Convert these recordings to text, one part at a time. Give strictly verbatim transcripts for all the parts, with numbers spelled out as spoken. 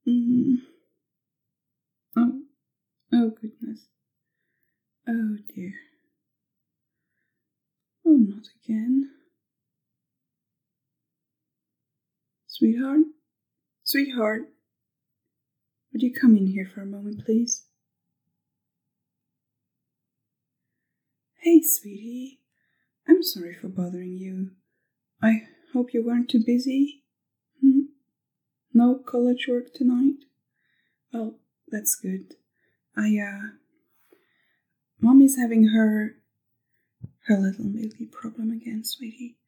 Mm. Oh, oh goodness. Oh dear. Oh, not again. Sweetheart? Sweetheart? Would you come in here for a moment, please? Hey, sweetie. I'm sorry for bothering you. I hope you weren't too busy. Hmm? No college work tonight? Well, that's good. I, uh... Mommy's having her... her little milky problem again, sweetie.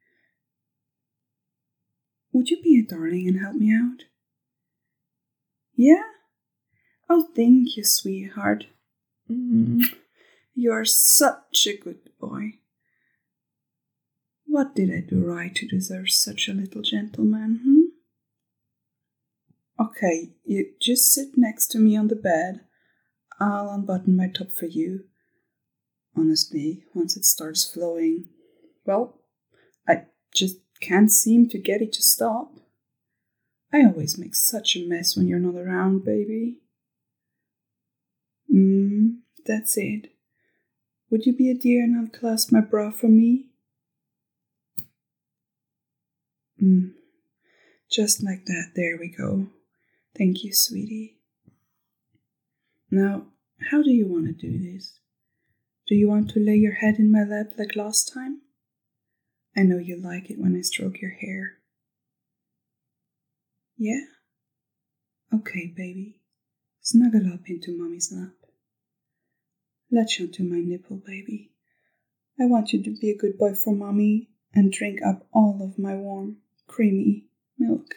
Would you be a darling and help me out? Yeah? Oh, thank you, sweetheart. Mm, you're such a good boy. What did I do right to deserve such a little gentleman, hmm? Okay, you just sit next to me on the bed. I'll unbutton my top for you. Honestly, once it starts flowing, well, I just can't seem to get it to stop. I always make such a mess when you're not around, baby. Mmm, that's it. Would you be a dear and unclasp my bra for me? Mmm, just like that, there we go. Thank you, sweetie. Now, how do you want to do this? Do you want to lay your head in my lap like last time? I know you like it when I stroke your hair. Yeah? Okay, baby. Snuggle up into Mommy's lap. Latch onto my nipple, baby. I want you to be a good boy for Mommy and drink up all of my warm, creamy milk.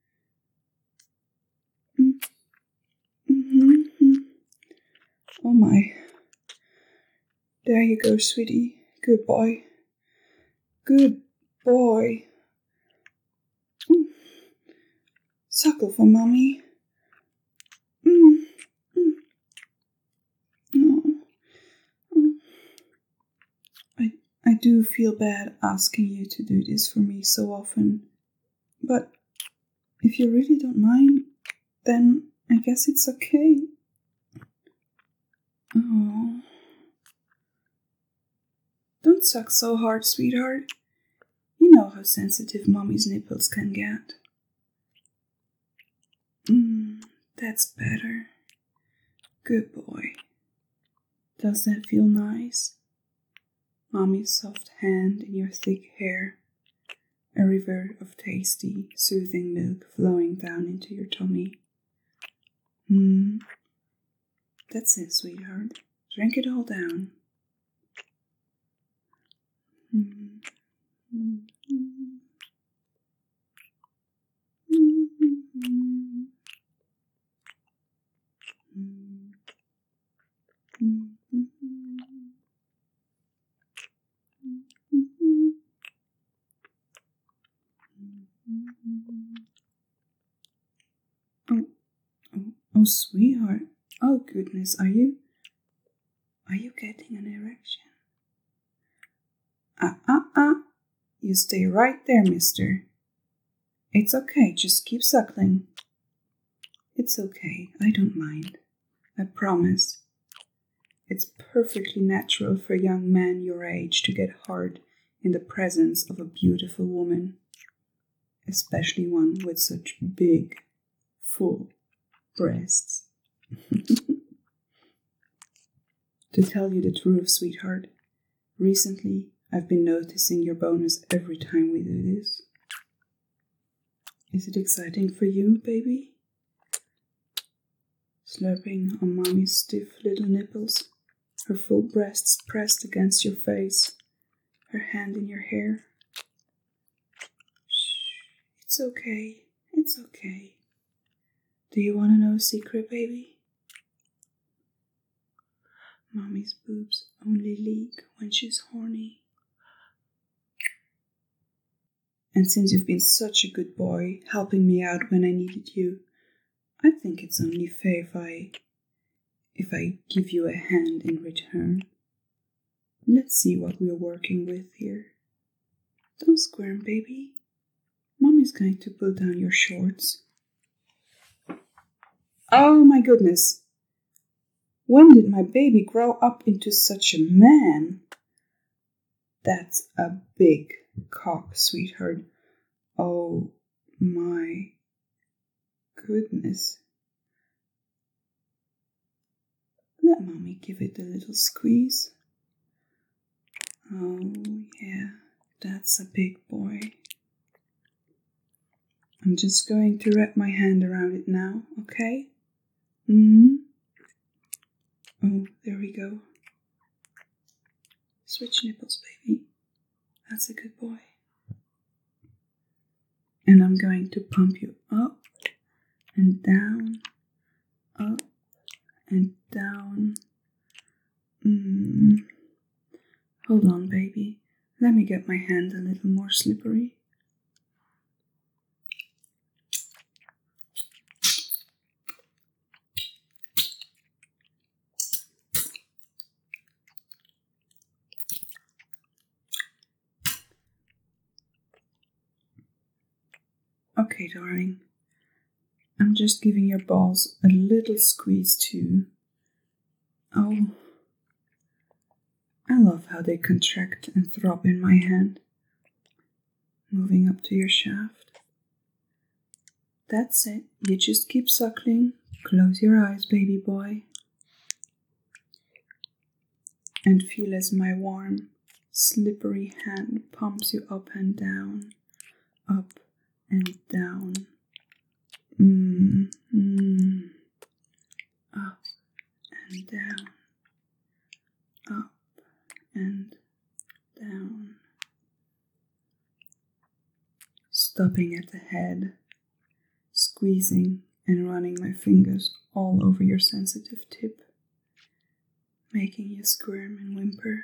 Mm-hmm. Oh my. There you go, sweetie. Good boy. Good boy. Mm. Suckle for Mommy. Mm. Mm. Oh. Oh. I, I do feel bad asking you to do this for me so often. But if you really don't mind, then I guess it's okay. Oh. Don't suck so hard, sweetheart. You know how sensitive Mommy's nipples can get. Mmm, that's better. Good boy. Does that feel nice? Mommy's soft hand in your thick hair. A river of tasty, soothing milk flowing down into your tummy. Mmm. That's it, sweetheart. Drink it all down. Mm. Mm. Mm. Mm. Mm. Oh, oh, oh, sweetheart. Oh, goodness, are you, are you getting an erection? Ah, ah, ah. You stay right there, mister. It's okay, just keep suckling. It's okay, I don't mind. I promise. It's perfectly natural for a young man your age to get hard in the presence of a beautiful woman, especially one with such big, full breasts. To tell you the truth, sweetheart, recently I've been noticing your bonus every time we do this. Is it exciting for you, baby? Slurping on Mommy's stiff little nipples, her full breasts pressed against your face, her hand in your hair. Shh, it's okay, it's okay. Do you want to know a secret, baby? Mommy's boobs only leak when she's horny. And since you've been such a good boy, helping me out when I needed you, I think it's only fair if I, if I give you a hand in return. Let's see what we're working with here. Don't squirm, baby. Mommy's going to pull down your shorts. Oh my goodness. When did my baby grow up into such a man? That's a big cock, sweetheart. Oh my goodness. Let mommy give it a little squeeze. Oh yeah, that's a big boy. I'm just going to wrap my hand around it now, okay? Mm-hmm. Oh, there we go. Switch nipples, baby. That's a good boy. And I'm going to pump you up and down, up and down. Mm. Hold on, baby. Let me get my hand a little more slippery. Okay, darling. I'm just giving your balls a little squeeze too. Oh, I love how they contract and throb in my hand. Moving up to your shaft. That's it. You just keep suckling. Close your eyes, baby boy. And feel as my warm, slippery hand pumps you up and down, up and down. Mm, mm. Up and down, up and down. Stopping at the head, squeezing and running my fingers all over your sensitive tip, making you squirm and whimper.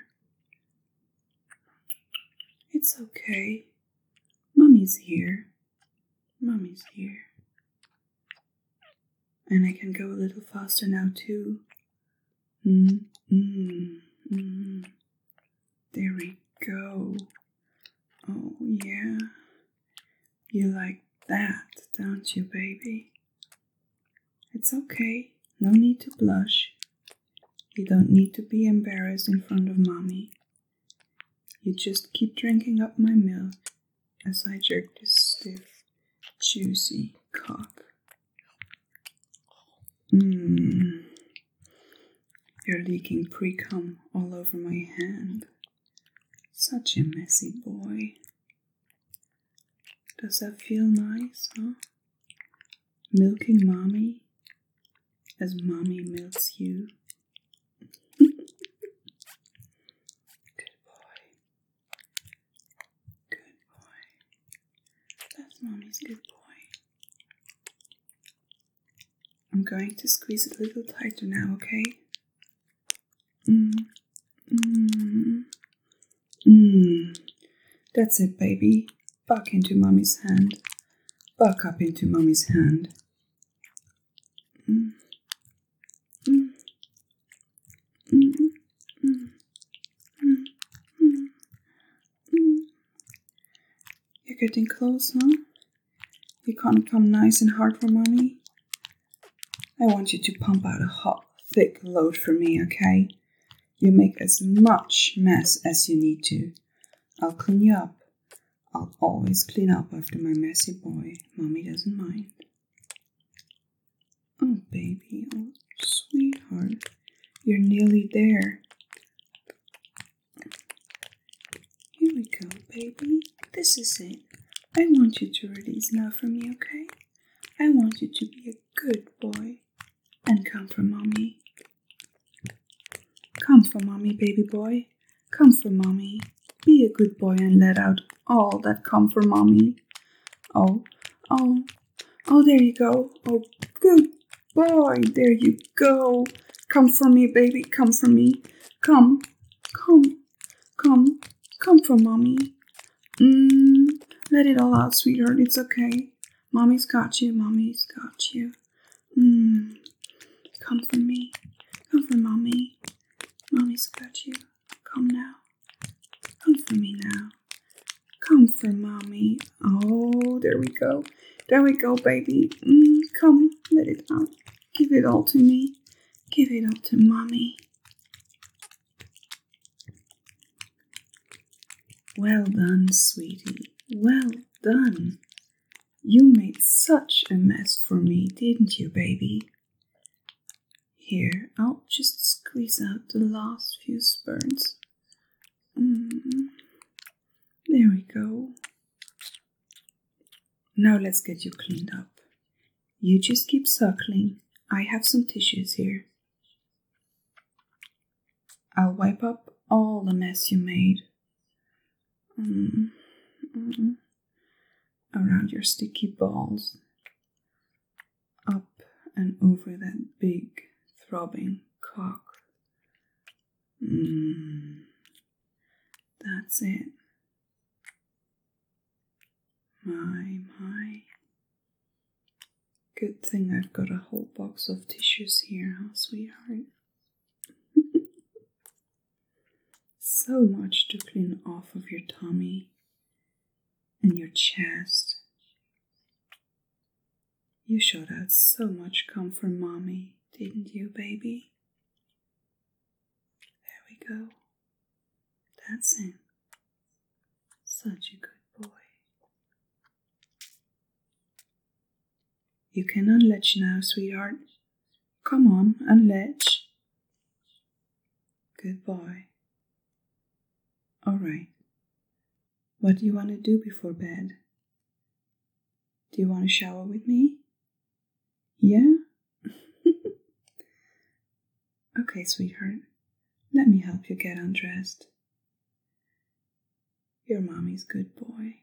It's okay. Mommy's here. Mommy's here. And I can go a little faster now too. Mm, mm, mm. There we go. Oh yeah. You like that, don't you, baby? It's okay. No need to blush. You don't need to be embarrassed in front of mommy. You just keep drinking up my milk as I jerk this stiff, juicy cock. Mmm. You're leaking pre-cum all over my hand. Such a messy boy. Does that feel nice, huh? Milking mommy as mommy milks you. Good boy. Good boy. That's mommy's good boy. I'm going to squeeze it a little tighter now, okay? Mmm. Mmm. Mmm. That's it, baby. Back into mommy's hand. Back up into mommy's hand. Mm. Mm. Mm. Mm. Mm. Mm. Mm. You're getting close, huh? You can't come nice and hard for mommy? I want you to pump out a hot, thick load for me, okay? You make as much mess as you need to. I'll clean you up. I'll always clean up after my messy boy. Mommy doesn't mind. Oh, baby. Oh, sweetheart. You're nearly there. Here we go, baby. This is it. I want you to release now for me, okay? I want you to be a good boy and come for mommy. Come for mommy, baby boy. Come for mommy. Be a good boy and let out all that come for mommy. Oh, oh, oh, there you go. Oh, good boy. There you go. Come for me, baby. Come for me. Come, come, come, come for mommy. Mmm, let it all out, sweetheart. It's okay. Mommy's got you. Mommy's got you. Mmm, come for me. Come for mommy. Mommy's got you. Come now. Come for me now. Come for mommy. Oh, there we go. There we go, baby. Mm, come, let it out. Give it all to me. Give it all to mommy. Well done, sweetie. Well done. You made such a mess for me, didn't you, baby? Here, I'll just squeeze out the last few spurts. Mm. There we go. Now let's get you cleaned up. You just keep suckling. I have some tissues here. I'll wipe up all the mess you made. Mm. Mm. Around your sticky balls. Up and over that big throbbing cock. Mm. That's it. My, my. Good thing I've got a whole box of tissues here, huh, sweetheart? So much to clean off of your tummy and your chest. You showed out so much cum for mommy, didn't you, baby? There we go. That's it. Such a good boy. You can unlatch now, sweetheart. Come on, unlatch. Good boy. All right. What do you want to do before bed? Do you want to shower with me? Yeah? Okay, sweetheart. Let me help you get undressed. Your mommy's good boy.